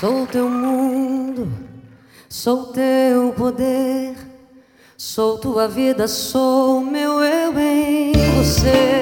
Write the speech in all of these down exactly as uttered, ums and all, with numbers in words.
Sou teu mundo, sou teu poder, sou tua vida, sou meu eu em você.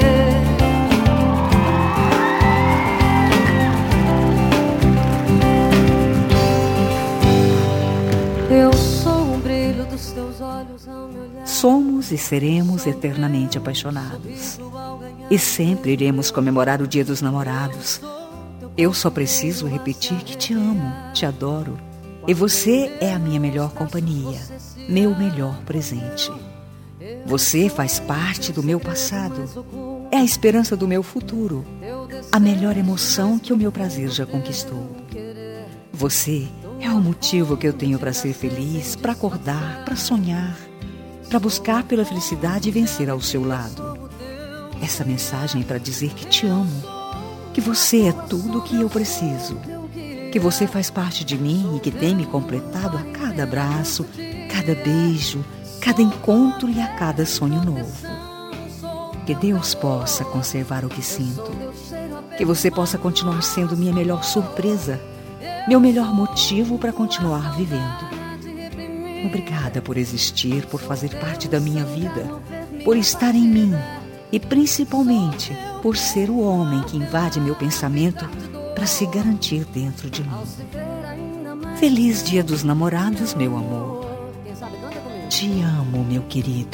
Eu sou o brilho dos teus olhos ao me olhar. Somos e seremos eternamente apaixonados. E sempre iremos comemorar o Dia dos Namorados. Eu só preciso repetir que te amo, te adoro. E você é a minha melhor companhia, meu melhor presente. Você faz parte do meu passado. É a esperança do meu futuro. A melhor emoção que o meu prazer já conquistou. Você é o motivo que eu tenho para ser feliz, para acordar, para sonhar, para buscar pela felicidade e vencer ao seu lado. Essa mensagem é para dizer que te amo, que você é tudo o que eu preciso, que você faz parte de mim e que tem me completado a cada abraço, cada beijo, cada encontro e a cada sonho novo. Que Deus possa conservar o que sinto, que você possa continuar sendo minha melhor surpresa, meu melhor motivo para continuar vivendo. Obrigada por existir, por fazer parte da minha vida, por estar em mim e principalmente por ser o homem que invade meu pensamento para se garantir dentro de mim. Feliz Dia dos Namorados, meu amor. Te amo, meu querido.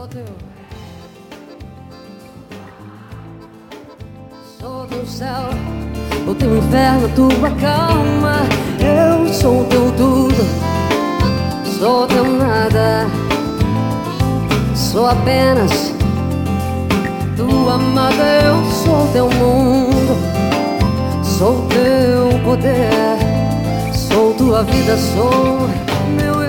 Sou teu céu, o teu inferno, tua calma. Eu sou teu tudo, sou teu nada. Sou apenas tua amada. Eu sou teu mundo, sou teu poder, sou tua vida, sou meu